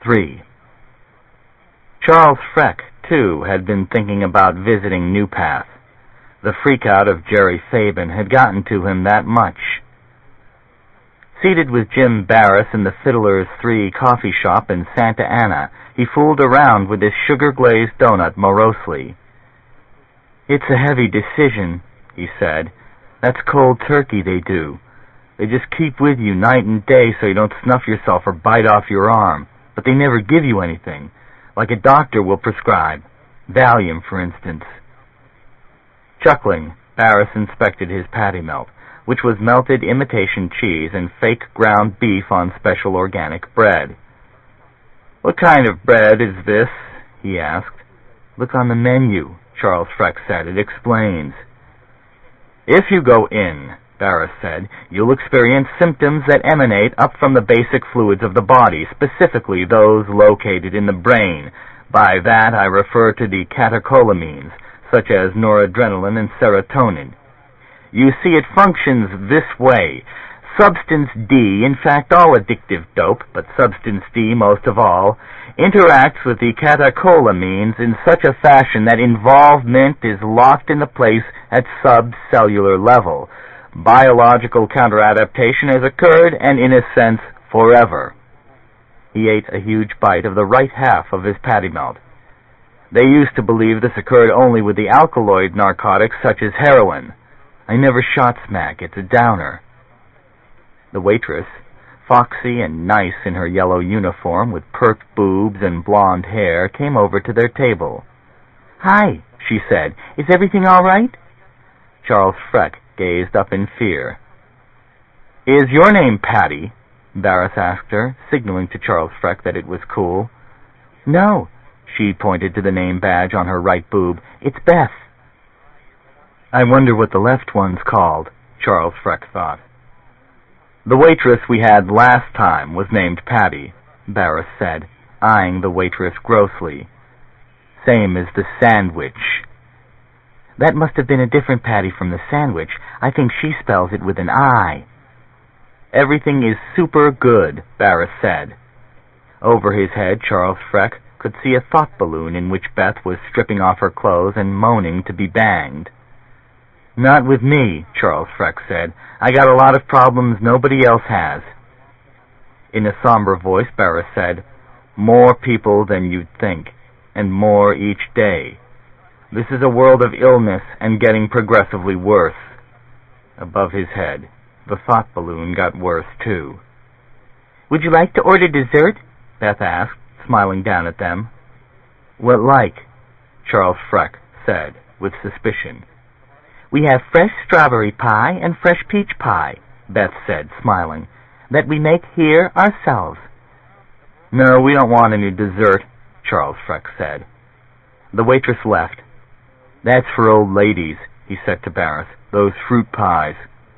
3. Charles Freck, too, had been thinking about visiting New Path. The freak-out of Jerry Sabin had gotten to him that much. Seated with Jim Barris in the Fiddler's 3 coffee shop in Santa Ana, he fooled around with his sugar-glazed donut morosely. "It's a heavy decision," he said. "That's cold turkey they do. They just keep with you night and day so you don't snuff yourself or bite off your arm. But they never give you anything, like a doctor will prescribe. Valium, for instance." Chuckling, Barris inspected his patty melt, which was melted imitation cheese and fake ground beef on special organic bread. "What kind of bread is this?" he asked. "Look on the menu," Charles Freck said. "It explains." "If you go in," Barris said, "you'll experience symptoms that emanate up from the basic fluids of the body, specifically those located in the brain. By that I refer to the catecholamines, such as noradrenaline and serotonin. You see, it functions this way. Substance D, in fact all addictive dope, but substance D most of all, interacts with the catecholamines in such a fashion that involvement is locked into place at subcellular level. Biological counteradaptation has occurred, and in a sense, forever." He ate a huge bite of the right half of his patty melt. "They used to believe this occurred only with the alkaloid narcotics such as heroin. I never shot smack. It's a downer." The waitress, foxy and nice in her yellow uniform with perked boobs and blonde hair, came over to their table. "Hi," she said. "Is everything all right?" Charles Freck gazed up in fear. "Is your name Patty?" Barris asked her, signaling to Charles Freck that it was cool. "No," she pointed to the name badge on her right boob. "It's Beth." "I wonder what the left one's called," Charles Freck thought. "The waitress we had last time was named Patty," Barris said, eyeing the waitress grossly. "Same as the sandwich." "That must have been a different Patty from the sandwich. I think she spells it with an I." "Everything is super good," Barris said. Over his head, Charles Freck could see a thought balloon in which Beth was stripping off her clothes and moaning to be banged. "Not with me," Charles Freck said. "I got a lot of problems nobody else has." In a somber voice, Barris said, "More people than you'd think, and more each day. This is a world of illness and getting progressively worse." Above his head, the thought balloon got worse, too. "Would you like to order dessert?" Beth asked, smiling down at them. "What like?" Charles Freck said, with suspicion. "We have fresh strawberry pie and fresh peach pie," Beth said, smiling, "that we make here ourselves." "No, we don't want any dessert," Charles Freck said. The waitress left. "That's for old ladies," he said to Barris, "those fruit pies."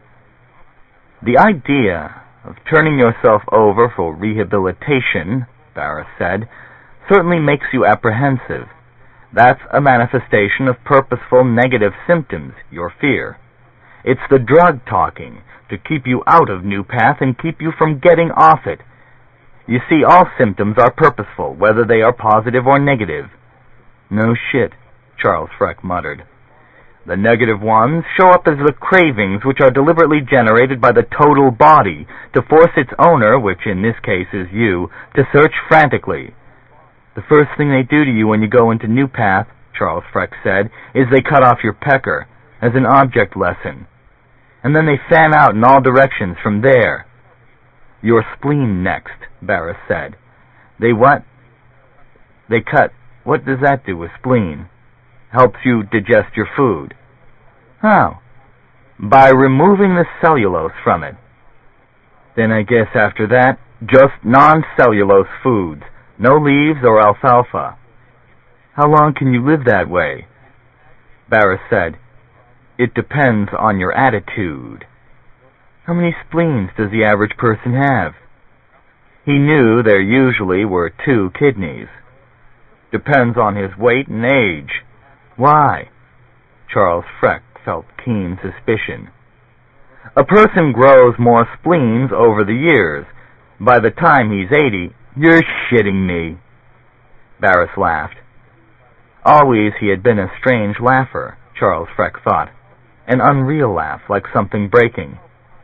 "The idea of turning yourself over for rehabilitation," Barris said, "certainly makes you apprehensive. That's a manifestation of purposeful negative symptoms, your fear. It's the drug talking, to keep you out of New Path and keep you from getting off it. You see, all symptoms are purposeful, whether they are positive or negative." "No shit," Charles Freck muttered. "The negative ones show up as the cravings which are deliberately generated by the total body to force its owner, which in this case is you, to search frantically. The first thing they do to you when you go into New Path," Charles Freck said, "is they cut off your pecker, as an object lesson. And then they fan out in all directions from there." "Your spleen next," Barris said. "They what?" "They cut. What does that do with spleen?" "Helps you digest your food." "How?" "By removing the cellulose from it." "Then I guess after that, just non-cellulose foods. No leaves or alfalfa." "How long can you live that way?" Barris said, "It depends on your attitude." "How many spleens does the average person have?" He knew there usually were 2 kidneys. "Depends on his weight and age." "Why?" Charles Freck felt keen suspicion. "A person grows more spleens over the years. By the time he's 80, You're shitting me. Barris laughed. Always he had been a strange laugher, Charles Freck thought. An unreal laugh, like something breaking.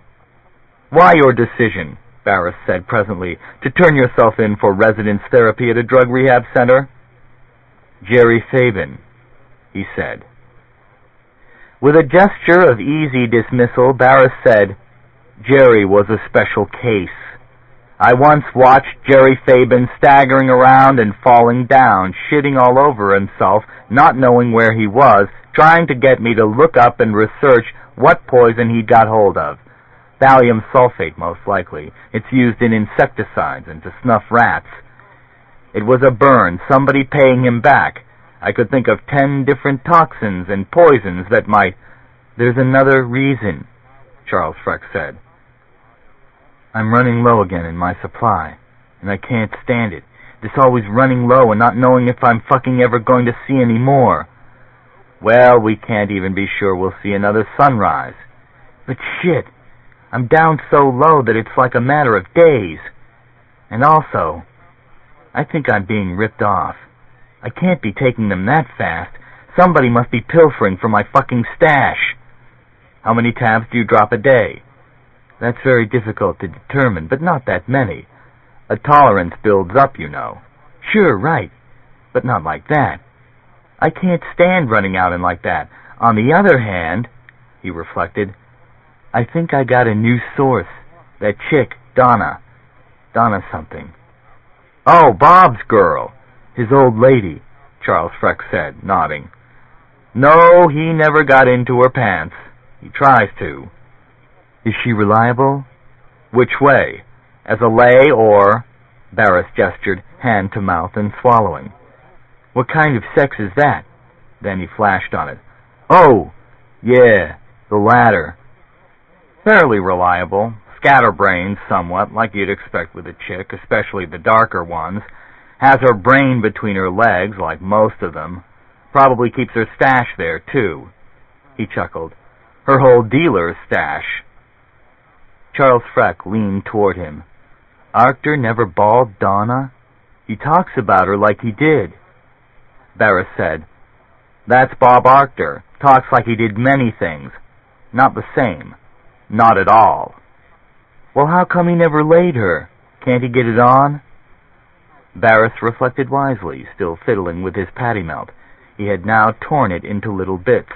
Why your decision, Barris said presently, to turn yourself in for residence therapy at a drug rehab center? Jerry Fabin, he said. With a gesture of easy dismissal, Barris said, Jerry was a special case. I once watched Jerry Fabin staggering around and falling down, shitting all over himself, not knowing where he was, trying to get me to look up and research what poison he'd got hold of. Thallium sulfate, most likely. It's used in insecticides and to snuff rats. It was a burn, somebody paying him back. I could think of 10 different toxins and poisons that might... There's another reason, Charles Freck said. I'm running low again in my supply, and I can't stand it. This always running low and not knowing if I'm fucking ever going to see any more. Well, we can't even be sure we'll see another sunrise. But shit, I'm down so low that it's like a matter of days. And also, I think I'm being ripped off. I can't be taking them that fast. Somebody must be pilfering from my fucking stash. How many tabs do you drop a day? That's very difficult to determine, but not that many. A tolerance builds up, you know. Sure, right, but not like that. I can't stand running out and like that. On the other hand, he reflected, I think I got a new source. That chick, Donna. Donna something. Oh, Bob's girl. His old lady, Charles Freck said, nodding. No, he never got into her pants. He tries to. Is she reliable? Which way? As a lay or... Barris gestured, hand to mouth and swallowing. What kind of sex is that? Then he flashed on it. Oh, yeah, the latter. Fairly reliable. Scatterbrained somewhat, like you'd expect with a chick, especially the darker ones. Has her brain between her legs, like most of them. Probably keeps her stash there, too. He chuckled. Her whole dealer's stash. Charles Freck leaned toward him. Arctur never balled Donna? He talks about her like he did. Barris said, That's Bob Arctur. Talks like he did many things. Not the same. Not at all. Well, how come he never laid her? Can't he get it on? Barris reflected wisely, still fiddling with his patty melt. He had now torn it into little bits.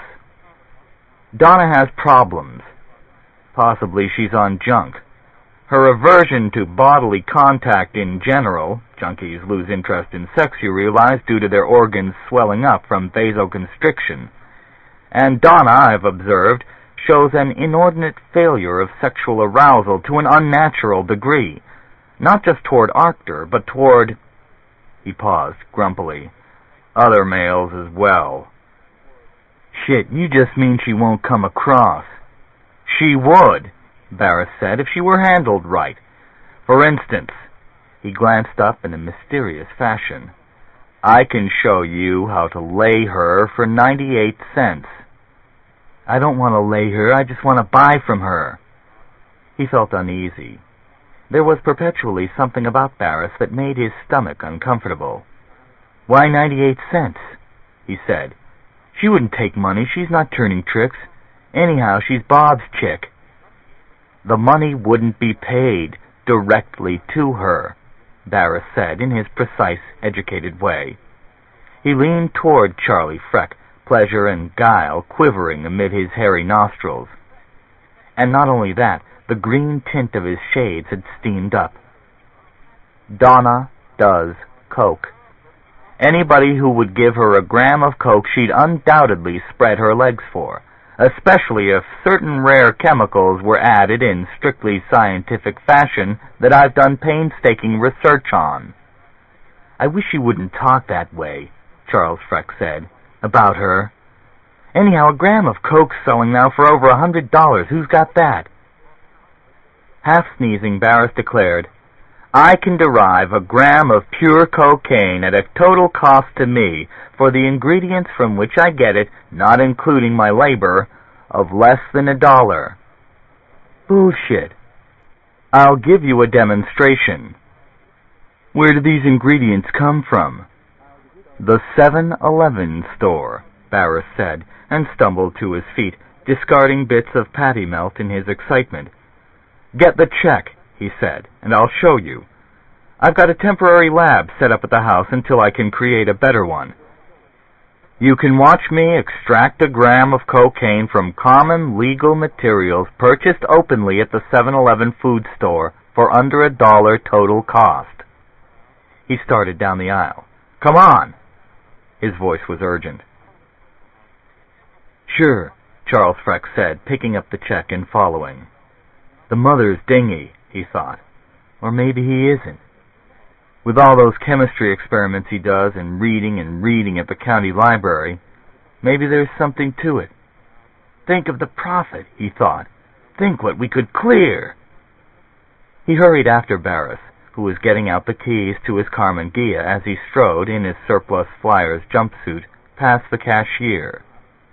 Donna has problems. Possibly she's on junk. Her aversion to bodily contact in general, junkies lose interest in sex, you realize, due to their organs swelling up from vasoconstriction. And Donna, I've observed, shows an inordinate failure of sexual arousal to an unnatural degree, not just toward Arctur, but toward... He paused, grumpily. Other males as well. Shit, you just mean she won't come across. She would, Barris said, if she were handled right. For instance, he glanced up in a mysterious fashion. I can show you how to lay her for 98 cents. I don't want to lay her, I just want to buy from her. He felt uneasy. There was perpetually something about Barris that made his stomach uncomfortable. Why 98 cents? He said. She wouldn't take money, she's not turning tricks. Anyhow, she's Bob's chick. The money wouldn't be paid directly to her, Barris said in his precise, educated way. He leaned toward Charlie Freck, pleasure and guile quivering amid his hairy nostrils. And not only that, the green tint of his shades had steamed up. Donna does coke. Anybody who would give her a gram of coke she'd undoubtedly spread her legs for, especially if certain rare chemicals were added in strictly scientific fashion that I've done painstaking research on. I wish you wouldn't talk that way, Charles Freck said, about her. Anyhow, a gram of coke's selling now for over $100. Who's got that? Half-sneezing, Barris declared, I can derive a gram of pure cocaine at a total cost to me for the ingredients from which I get it, not including my labor, of less than $1. Bullshit. I'll give you a demonstration. Where do these ingredients come from? The 7-Eleven store, Barris said, and stumbled to his feet, discarding bits of patty melt in his excitement. Get the check, he said, and I'll show you. I've got a temporary lab set up at the house until I can create a better one. You can watch me extract a gram of cocaine from common legal materials purchased openly at the 7-Eleven food store for under $1 total cost. He started down the aisle. Come on! His voice was urgent. Sure, Charles Freck said, picking up the check and following. The mother's dingy, he thought. Or maybe he isn't. With all those chemistry experiments he does and reading at the county library, maybe there's something to it. Think of the profit, he thought. Think what we could clear. He hurried after Barris, who was getting out the keys to his Karmann Ghia as he strode in his surplus Flyers jumpsuit past the cashier.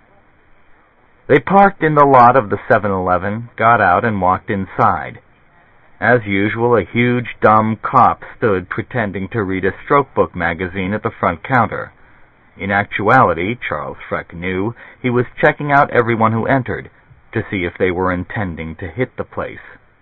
They parked in the lot of the 7-Eleven, got out, and walked inside. As usual, a huge, dumb cop stood pretending to read a stroke book magazine at the front counter. In actuality, Charles Freck knew, he was checking out everyone who entered, to see if they were intending to hit the place.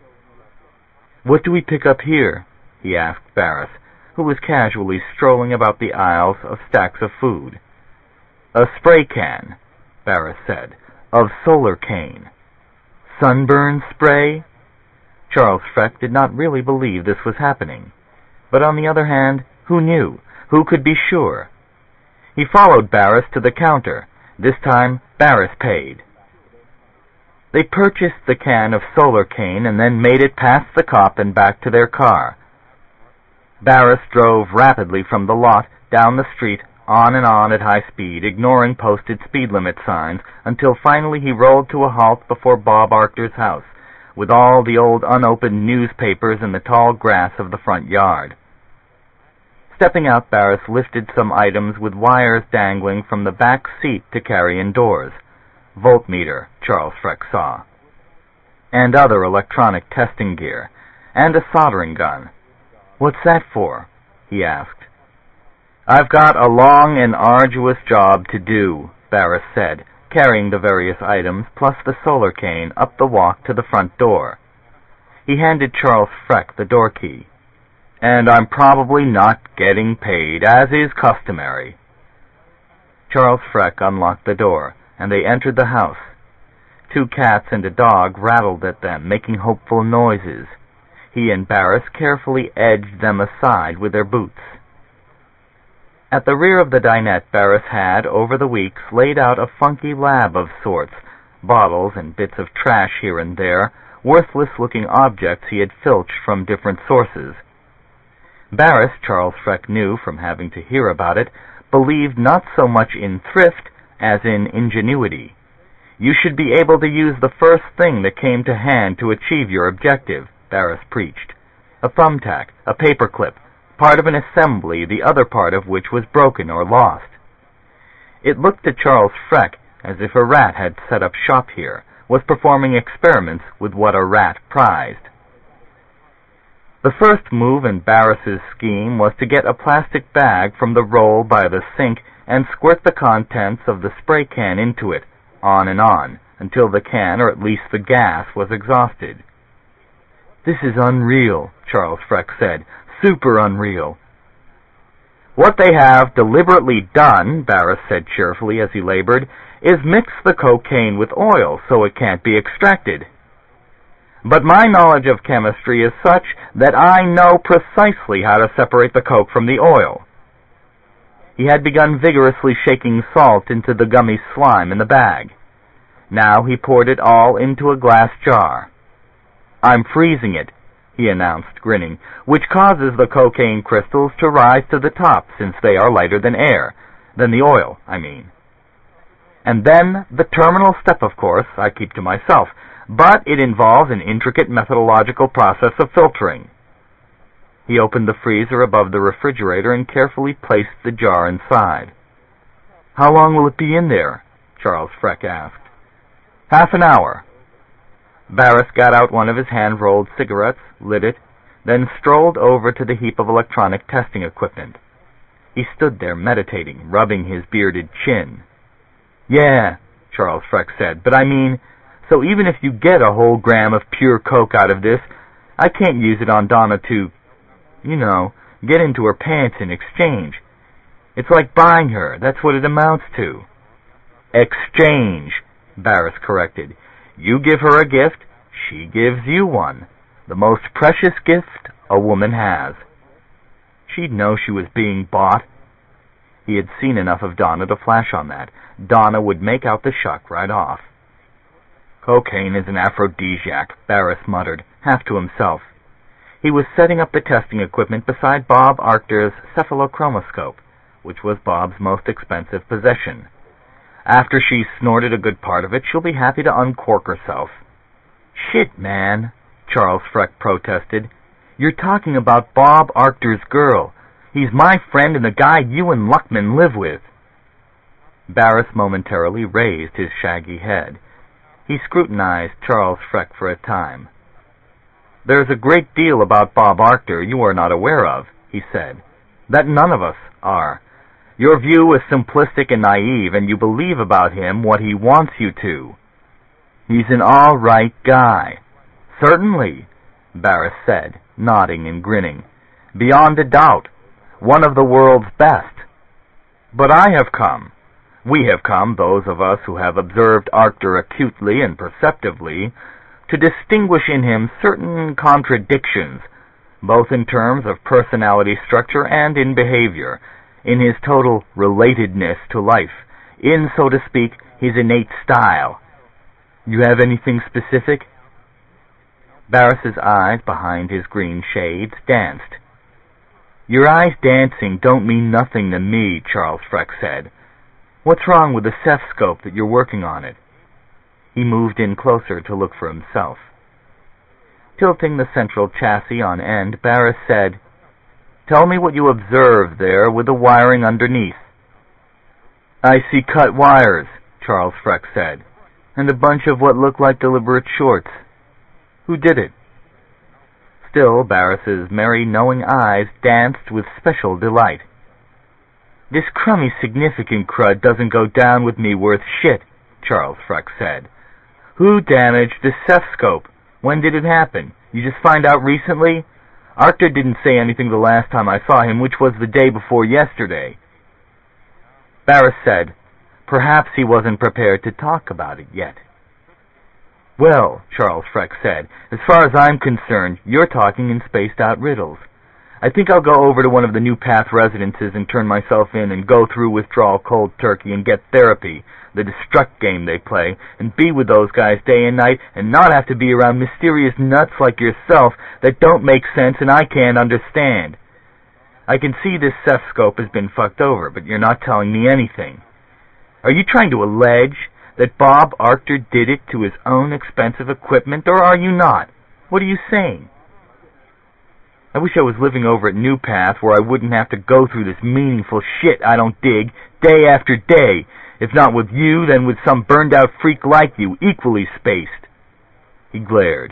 What do we pick up here? He asked Barris, who was casually strolling about the aisles of stacks of food. A spray can, Barris said, of solar cane. Sunburn spray? Charles Freck did not really believe this was happening. But on the other hand, who knew? Who could be sure? He followed Barris to the counter. This time, Barris paid. They purchased the can of solar cane and then made it past the cop and back to their car. Barris drove rapidly from the lot, down the street, on and on at high speed, ignoring posted speed limit signs, until finally he rolled to a halt before Bob Arctor's house, with all the old unopened newspapers in the tall grass of the front yard. Stepping out, Barris lifted some items with wires dangling from the back seat to carry indoors. Voltmeter, Charles Freck saw. And other electronic testing gear. And a soldering gun. What's that for? He asked. I've got a long and arduous job to do, Barris said, carrying the various items plus the solar cane up the walk to the front door. He handed Charles Freck the door key. And I'm probably not getting paid, as is customary. Charles Freck unlocked the door, and they entered the house. 2 cats and a dog rattled at them, making hopeful noises. He and Barris carefully edged them aside with their boots. At the rear of the dinette, Barris had, over the weeks, laid out a funky lab of sorts, bottles and bits of trash here and there, worthless-looking objects he had filched from different sources. Barris, Charles Freck knew from having to hear about it, believed not so much in thrift as in ingenuity. You should be able to use the first thing that came to hand to achieve your objective, Barris preached. A thumbtack, a paperclip, part of an assembly, the other part of which was broken or lost. It looked to Charles Freck as if a rat had set up shop here, was performing experiments with what a rat prized. The first move in Barris's scheme was to get a plastic bag from the roll by the sink and squirt the contents of the spray can into it, on and on, until the can, or at least the gas, was exhausted. This is unreal, Charles Freck said. Super unreal. What they have deliberately done, Barris said cheerfully as he labored, is mix the cocaine with oil so it can't be extracted. But my knowledge of chemistry is such that I know precisely how to separate the coke from the oil. He had begun vigorously shaking salt into the gummy slime in the bag. Now he poured it all into a glass jar. I'm freezing it, he announced, grinning, which causes the cocaine crystals to rise to the top since they are lighter than the oil, I mean. And then the terminal step, of course, I keep to myself, but it involves an intricate methodological process of filtering. He opened the freezer above the refrigerator and carefully placed the jar inside. How long will it be in there? Charles Freck asked. Half an hour. Barris got out one of his hand-rolled cigarettes, lit it, then strolled over to the heap of electronic testing equipment. He stood there meditating, rubbing his bearded chin. "Yeah," Charles Freck said, "but I mean, so even if you get a whole gram of pure coke out of this, I can't use it on Donna to, get into her pants in exchange. It's like buying her, that's what it amounts to." "Exchange," Barris corrected. "You give her a gift, she gives you one. The most precious gift a woman has." She'd know she was being bought. He had seen enough of Donna to flash on that. Donna would make out the shuck right off. "Cocaine is an aphrodisiac," Barris muttered, half to himself. He was setting up the testing equipment beside Bob Arctor's cephalochromoscope, which was Bob's most expensive possession. After she's snorted a good part of it, she'll be happy to uncork herself. "Shit, man," Charles Freck protested. "You're talking about Bob Arctor's girl. He's my friend and the guy you and Luckman live with." Barris momentarily raised his shaggy head. He scrutinized Charles Freck for a time. "There's a great deal about Bob Arctor you are not aware of," he said, "that none of us are. Your view is simplistic and naive, and you believe about him what he wants you to. He's an all-right guy." "Certainly," Barris said, nodding and grinning. "Beyond a doubt. One of the world's best. But we have come, those of us who have observed Arctor acutely and perceptively, to distinguish in him certain contradictions, both in terms of personality structure and in behavior, in his total relatedness to life, in, so to speak, his innate style. You have anything specific?" Barris's eyes behind his green shades danced. "Your eyes dancing don't mean nothing to me," Charles Freck said. "What's wrong with the ceph-scope that you're working on it?" He moved in closer to look for himself. Tilting the central chassis on end, Barris said, "Tell me what you observe there with the wiring underneath." "I see cut wires," Charles Freck said, "and a bunch of what look like deliberate shorts. Who did it?" Still, Barris's merry, knowing eyes danced with special delight. "This crummy significant crud doesn't go down with me worth shit," Charles Freck said. "Who damaged the ceph-scope? When did it happen? You just find out recently? Arctor didn't say anything the last time I saw him, which was the day before yesterday." Barris said, perhaps he wasn't prepared to talk about it yet. "Well," Charles Freck said, "as far as I'm concerned, you're talking in spaced-out riddles. I think I'll go over to one of the New Path residences and turn myself in and go through withdrawal cold turkey and get therapy, the destruct game they play, and be with those guys day and night and not have to be around mysterious nuts like yourself that don't make sense and I can't understand. I can see this ceph-scope has been fucked over, but you're not telling me anything. Are you trying to allege that Bob Arctor did it to his own expensive equipment, or are you not? What are you saying? I wish I was living over at New Path where I wouldn't have to go through this meaningful shit I don't dig day after day, if not with you, then with some burned-out freak like you, equally spaced." He glared.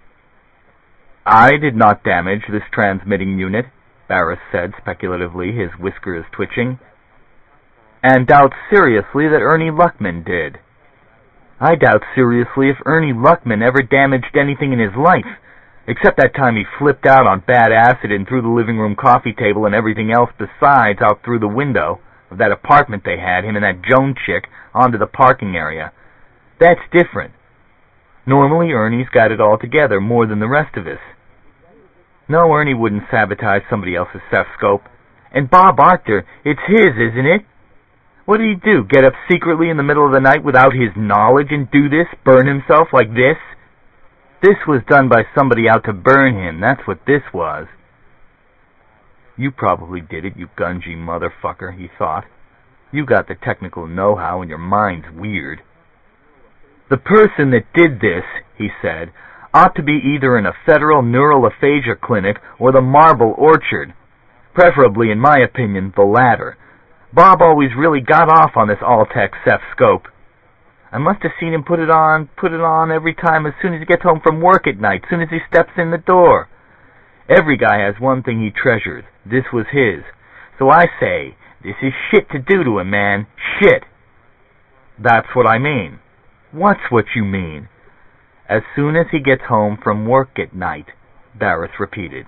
"I did not damage this transmitting unit," Barris said speculatively, his whiskers twitching. "And doubt seriously that Ernie Luckman did." "I doubt seriously if Ernie Luckman ever damaged anything in his life, except that time he flipped out on bad acid and threw the living room coffee table and everything else besides out through the window of that apartment they had, him and that Joan chick, onto the parking area. That's different. Normally Ernie's got it all together more than the rest of us. No, Ernie wouldn't sabotage somebody else's ceph-scope. And Bob Arctor, it's his, isn't it? What did he do, get up secretly in the middle of the night without his knowledge and do this, burn himself like this? This was done by somebody out to burn him, that's what this was." "You probably did it, you gungy motherfucker," he thought. "You got the technical know-how and your mind's weird." "The person that did this," he said, "ought to be either in a federal neural aphasia clinic or the Marble Orchard. Preferably, in my opinion, the latter. Bob always really got off on this Alltech ceph-scope. I must have seen him put it on every time as soon as he gets home from work at night, as soon as he steps in the door. Every guy has one thing he treasures. This was his. So I say, this is shit to do to him, man. Shit. That's what I mean. What's what you mean? As soon as he gets home from work at night, Barris repeated.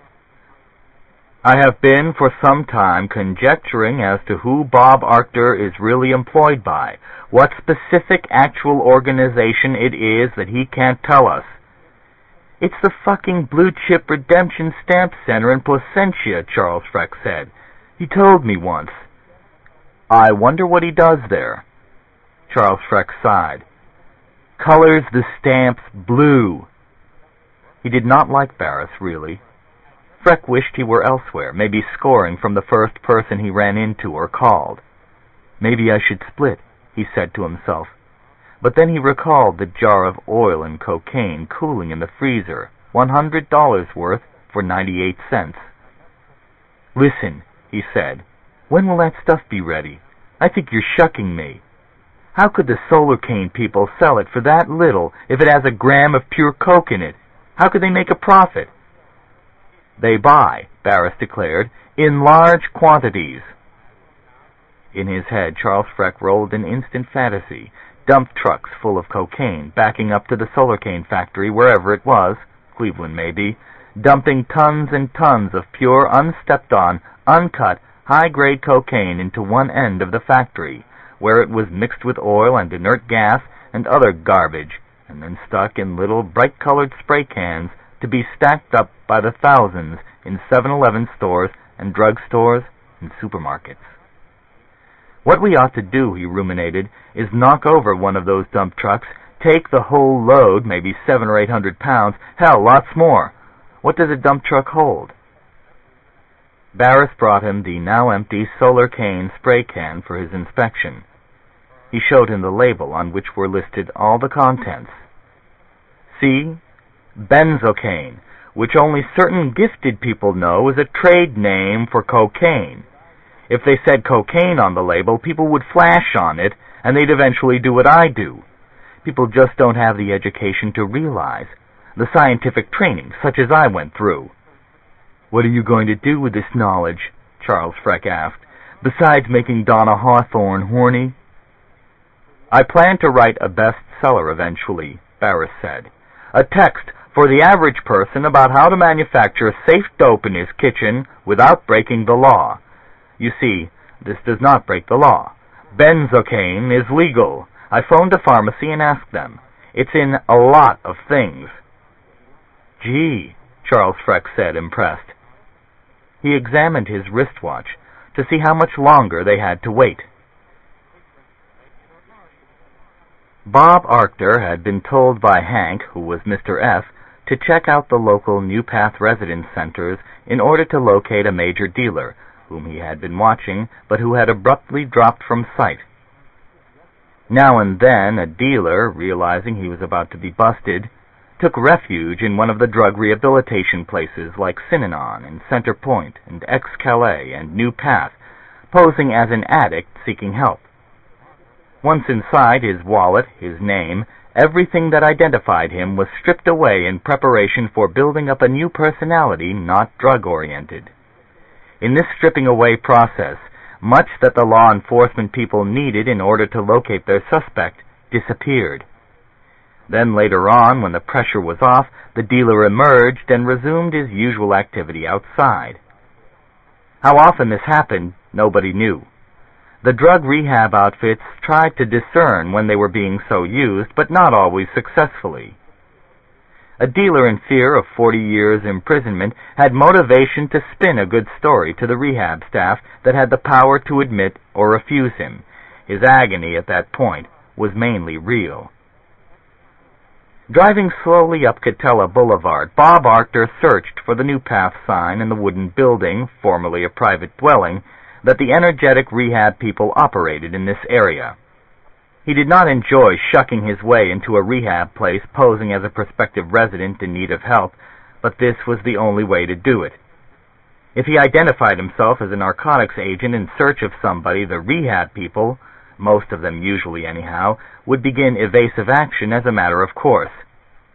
I have been for some time conjecturing as to who Bob Arctor is really employed by, what specific actual organization it is that he can't tell us. It's the fucking Blue Chip Redemption Stamp Center in Placentia, Charles Freck said. He told me once. I wonder what he does there. Charles Freck sighed. Colors the stamps blue. He did not like Barris, really. Freck wished he were elsewhere, maybe scoring from the first person he ran into or called. Maybe I should split, he said to himself. But then he recalled the jar of oil and cocaine cooling in the freezer, $100 worth for 98 cents. Listen, he said, when will that stuff be ready? I think you're shucking me. How could the Solar Cane people sell it for that little if it has a gram of pure coke in it? How could they make a profit? They buy, Barris declared, in large quantities. In his head, Charles Freck rolled an instant fantasy. Dump trucks full of cocaine, backing up to the Solar Cane factory, wherever it was, Cleveland maybe, dumping tons and tons of pure, unstepped-on, uncut, high-grade cocaine into one end of the factory, where it was mixed with oil and inert gas and other garbage, and then stuck in little bright-colored spray cans to be stacked up by the thousands in 7-Eleven stores and drug stores and supermarkets. What we ought to do, he ruminated, is knock over one of those dump trucks, take the whole load, maybe 700 or 800 pounds, hell, lots more. What does a dump truck hold? Barris brought him the now empty Solar Cane spray can for his inspection. He showed him the label on which were listed all the contents. See? Benzocaine, which only certain gifted people know is a trade name for cocaine. If they said cocaine on the label, people would flash on it, and they'd eventually do what I do. People just don't have the education to realize, the scientific training, such as I went through. What are you going to do with this knowledge? Charles Freck asked, besides making Donna Hawthorne horny? I plan to write a bestseller eventually, Barris said. A text for the average person about how to manufacture safe dope in his kitchen without breaking the law. You see, this does not break the law. Benzocaine is legal. I phoned a pharmacy and asked them. It's in a lot of things. Gee, Charles Freck said, impressed. He examined his wristwatch to see how much longer they had to wait. Bob Arctor had been told by Hank, who was Mr. F., to check out the local New Path residence centers in order to locate a major dealer, whom he had been watching, but who had abruptly dropped from sight. Now and then a dealer, realizing he was about to be busted, took refuge in one of the drug rehabilitation places like Synanon and Center Point and Ex-Calais and New Path, posing as an addict seeking help. Once inside, his wallet, his name, everything that identified him was stripped away in preparation for building up a new personality not drug-oriented. In this stripping away process, much that the law enforcement people needed in order to locate their suspect disappeared. Then later on, when the pressure was off, the dealer emerged and resumed his usual activity outside. How often this happened, nobody knew. The drug rehab outfits tried to discern when they were being so used, but not always successfully. A dealer in fear of 40 years' imprisonment had motivation to spin a good story to the rehab staff that had the power to admit or refuse him. His agony at that point was mainly real. Driving slowly up Catella Boulevard, Bob Arctor searched for the New Path sign in the wooden building, formerly a private dwelling, that the energetic rehab people operated in this area. He did not enjoy shucking his way into a rehab place posing as a prospective resident in need of help, but this was the only way to do it. If he identified himself as a narcotics agent in search of somebody, the rehab people, most of them usually anyhow, would begin evasive action as a matter of course.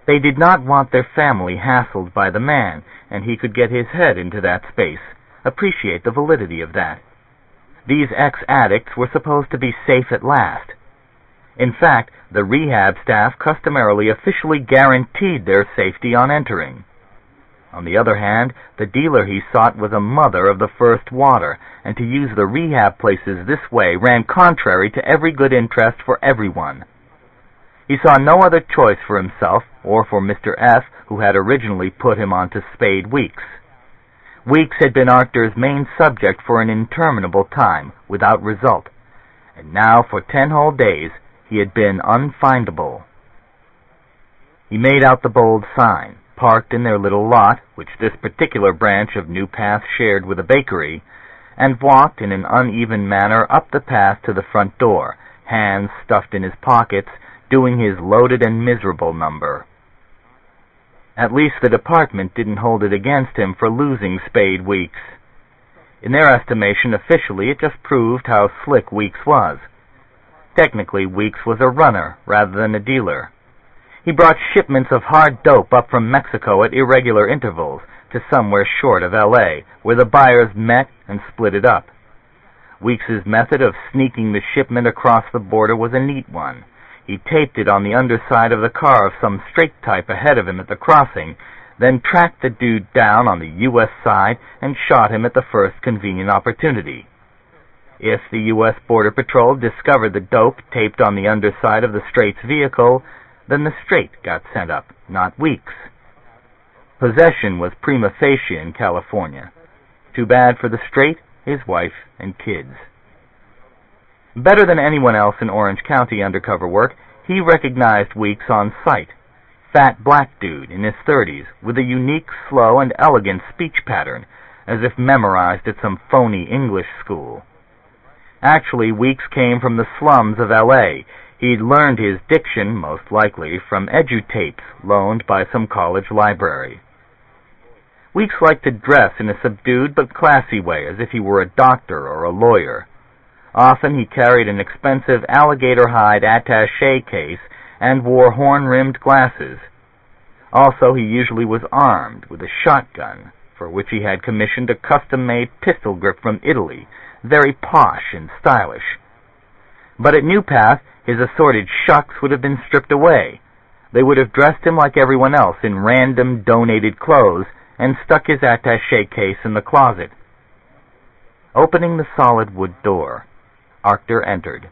They did not want their family hassled by the man, and he could get his head into that space. Appreciate the validity of that. These ex-addicts were supposed to be safe at last. In fact, the rehab staff customarily officially guaranteed their safety on entering. On the other hand, the dealer he sought was a mother of the first water, and to use the rehab places this way ran contrary to every good interest for everyone. He saw no other choice for himself or for Mr. F., who had originally put him onto Spade Weeks. Weeks had been Arctur's main subject for an interminable time, without result, and now for 10 whole days he had been unfindable. He made out the bold sign, parked in their little lot, which this particular branch of New Path shared with a bakery, and walked in an uneven manner up the path to the front door, hands stuffed in his pockets, doing his loaded and miserable number. At least the department didn't hold it against him for losing Spade Weeks. In their estimation, officially, it just proved how slick Weeks was. Technically, Weeks was a runner rather than a dealer. He brought shipments of hard dope up from Mexico at irregular intervals to somewhere short of L.A., where the buyers met and split it up. Weeks's method of sneaking the shipment across the border was a neat one. He taped it on the underside of the car of some straight type ahead of him at the crossing, then tracked the dude down on the U.S. side and shot him at the first convenient opportunity. If the U.S. Border Patrol discovered the dope taped on the underside of the Straight's vehicle, then the Straight got sent up, not Weeks. Possession was prima facie in California. Too bad for the Straight, his wife, and kids. Better than anyone else in Orange County undercover work, he recognized Weeks on sight. Fat black dude in his 30s, with a unique, slow, and elegant speech pattern, as if memorized at some phony English school. Actually, Weeks came from the slums of L.A. He'd learned his diction, most likely, from edutapes loaned by some college library. Weeks liked to dress in a subdued but classy way, as if he were a doctor or a lawyer. Often he carried an expensive alligator-hide attaché case and wore horn-rimmed glasses. Also, he usually was armed with a shotgun, for which he had commissioned a custom-made pistol grip from Italy, very posh and stylish. But at New Path, his assorted shucks would have been stripped away. They would have dressed him like everyone else in random donated clothes and stuck his attaché case in the closet. Opening the solid wood door, Arctur entered.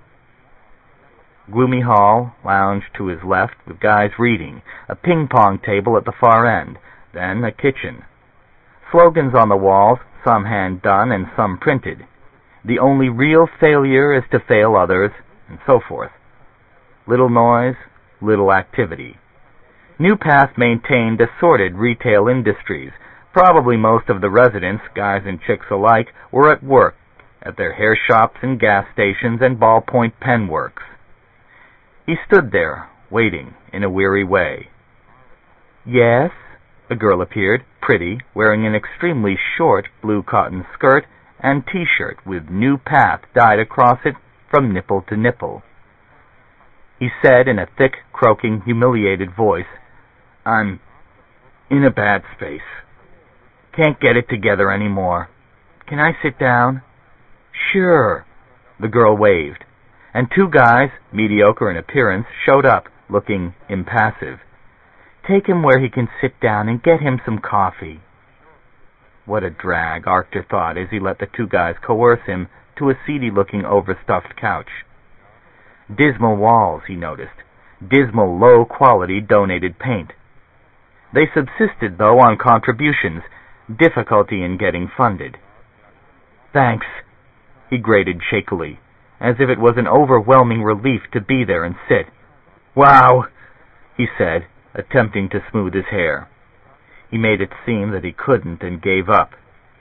Gloomy hall, lounge to his left with guys reading, a ping-pong table at the far end, then a kitchen. Slogans on the walls, some hand-done and some printed. The only real failure is to fail others, and so forth. Little noise, little activity. New Path maintained assorted retail industries. Probably most of the residents, guys and chicks alike, were at work at their hair shops and gas stations and ballpoint pen works. He stood there, waiting in a weary way. "Yes?" a girl appeared, pretty, wearing an extremely short blue cotton skirt and T-shirt with New Path dyed across it from nipple to nipple. He said in a thick, croaking, humiliated voice, "I'm in a bad space. Can't get it together anymore. Can I sit down?" "Sure." The girl waved, and two guys, mediocre in appearance, showed up, looking impassive. "Take him where he can sit down and get him some coffee." What a drag, Arctur thought as he let the two guys coerce him to a seedy-looking overstuffed couch. Dismal walls, he noticed. Dismal, low-quality donated paint. They subsisted, though, on contributions, difficulty in getting funded. "Thanks," he grated shakily, as if it was an overwhelming relief to be there and sit. "Wow," he said, attempting to smooth his hair. He made it seem that he couldn't and gave up.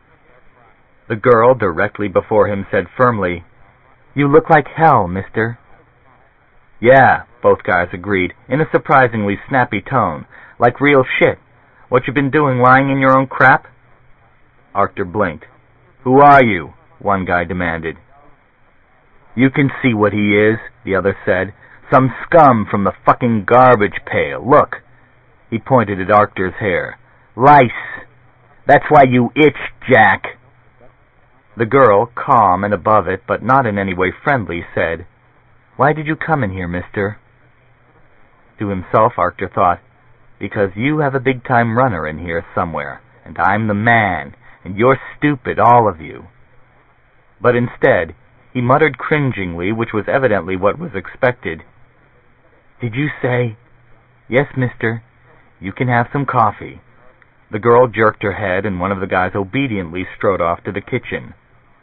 The girl directly before him said firmly, "You look like hell, mister." "Yeah," both guys agreed, in a surprisingly snappy tone, "like real shit. What you been doing, lying in your own crap?" Arctur blinked. "Who are you?" one guy demanded. "You can see what he is," the other said. "Some scum from the fucking garbage pail. Look." He pointed at Arctur's hair. "Lice! That's why you itch, Jack." The girl, calm and above it, but not in any way friendly, said, "Why did you come in here, mister?" To himself, Arctur thought, "Because you have a big-time runner in here somewhere, and I'm the man, and you're stupid, all of you." But instead, he muttered cringingly, which was evidently what was expected, "Did you say—" "Yes, mister. You can have some coffee." The girl jerked her head, and one of the guys obediently strode off to the kitchen.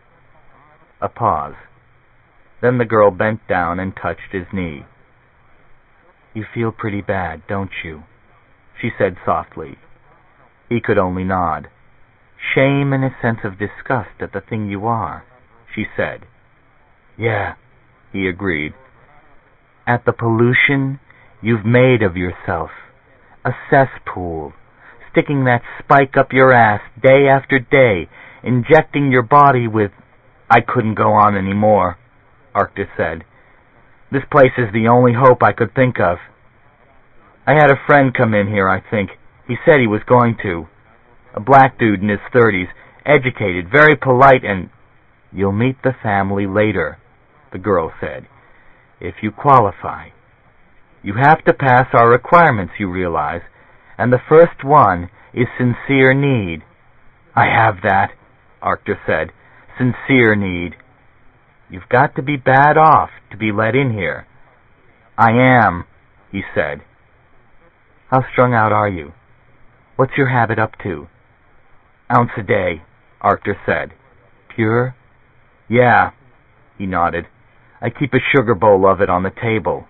A pause. Then the girl bent down and touched his knee. "You feel pretty bad, don't you?" she said softly. He could only nod. "Shame and a sense of disgust at the thing you are," she said. "Yeah," he agreed. "At the pollution you've made of yourself. A cesspool. Sticking that spike up your ass day after day, injecting your body with—" "I couldn't go on any more," Arctur said. "This place is the only hope I could think of. I had a friend come in here, I think. He said he was going to. A black dude in his 30s, educated, very polite, and—" "You'll meet the family later," the girl said, "if you qualify. You have to pass our requirements, you realize, and the first one is sincere need." "I have that," Arctur said. "Sincere need." "You've got to be bad off to be let in here." "I am," he said. "How strung out are you? What's your habit up to?" "Ounce a day," Arctur said. "Pure?" "Yeah," he nodded. "I keep a sugar bowl of it on the table."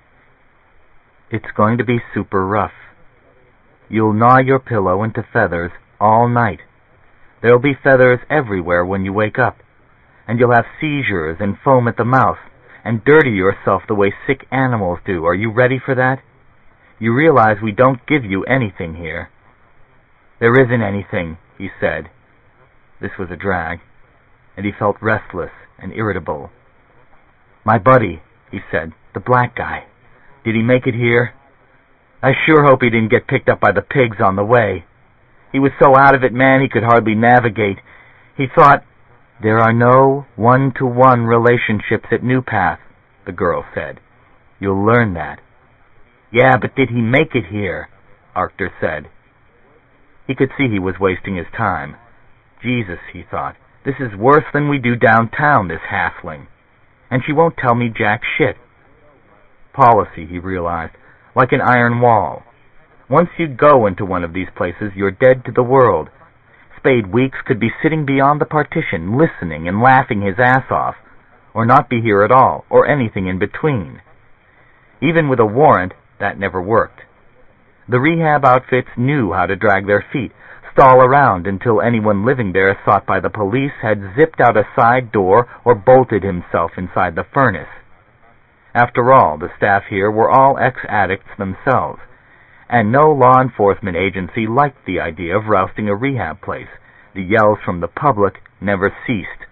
"It's going to be super rough. You'll gnaw your pillow into feathers all night. There'll be feathers everywhere when you wake up, and you'll have seizures and foam at the mouth, and dirty yourself the way sick animals do. Are you ready for that? You realize we don't give you anything here." "There isn't anything," he said. This was a drag, and he felt restless and irritable. "My buddy," he said, "the black guy. Did he make it here? I sure hope he didn't get picked up by the pigs on the way. He was so out of it, man, he could hardly navigate. He thought—" "There are no one-to-one relationships at New Path," the girl said. "You'll learn that." "Yeah, but did he make it here?" Arctur said. He could see he was wasting his time. Jesus, he thought, this is worse than we do downtown, this hassling. And she won't tell me jack shit. Policy, he realized, like an iron wall. Once you go into one of these places, you're dead to the world. Spade Weeks could be sitting beyond the partition, listening and laughing his ass off, or not be here at all, or anything in between. Even with a warrant, that never worked. The rehab outfits knew how to drag their feet, stall around until anyone living there sought by the police had zipped out a side door or bolted himself inside the furnace. After all, the staff here were all ex-addicts themselves, and no law enforcement agency liked the idea of rousting a rehab place. The yells from the public never ceased.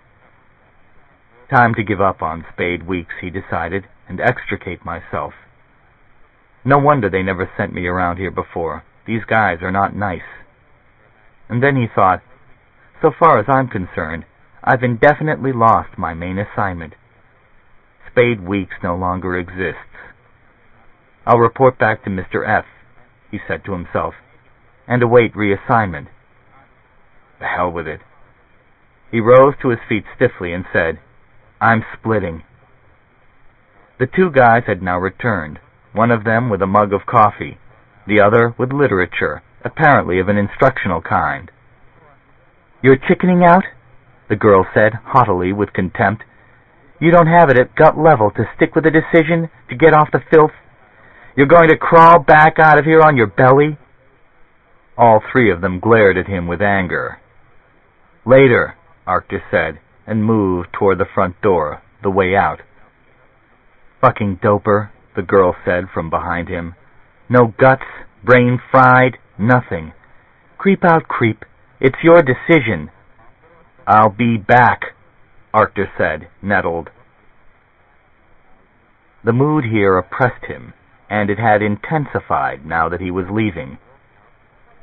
Time to give up on Spade Weeks, he decided, and extricate myself. No wonder they never sent me around here before. These guys are not nice. And then he thought, so far as I'm concerned, I've indefinitely lost my main assignment. Spade Weeks no longer exists. I'll report back to Mr. F., he said to himself, and await reassignment. The hell with it. He rose to his feet stiffly and said, I'm splitting. The two guys had now returned, one of them with a mug of coffee, the other with literature, apparently of an instructional kind. You're chickening out? The girl said, haughtily, with contempt. You don't have it at gut level to stick with a decision, to get off the filth? You're going to crawl back out of here on your belly? All three of them glared at him with anger. Later, Arctur said, and moved toward the front door, the way out. Fucking doper, the girl said from behind him. No guts, brain fried, nothing. Creep out, creep. It's your decision. I'll be back, Arctur said, nettled. The mood here oppressed him, and it had intensified now that he was leaving.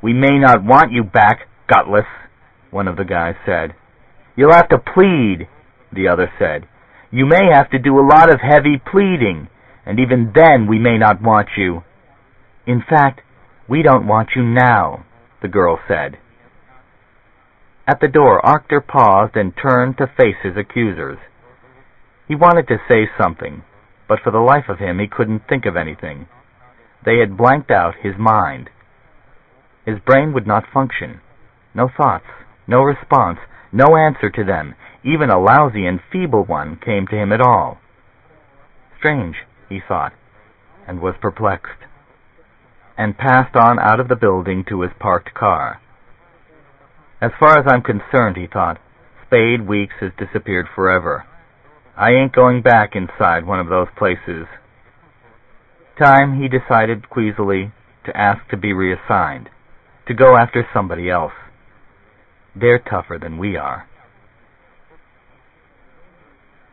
"We may not want you back, gutless," one of the guys said. "You'll have to plead," the other said. "You may have to do a lot of heavy pleading, and even then we may not want you." "In fact, we don't want you now," the girl said. At the door, Arctur paused and turned to face his accusers. He wanted to say something, but for the life of him he couldn't think of anything. They had blanked out his mind. His brain would not function. No thoughts, no response, no answer to them, even a lousy and feeble one, came to him at all. Strange, he thought, and was perplexed, and passed on out of the building to his parked car. As far as I'm concerned, he thought, Spade Weeks has disappeared forever. I ain't going back inside one of those places. Time, he decided queasily, to ask to be reassigned, to go after somebody else. They're tougher than we are.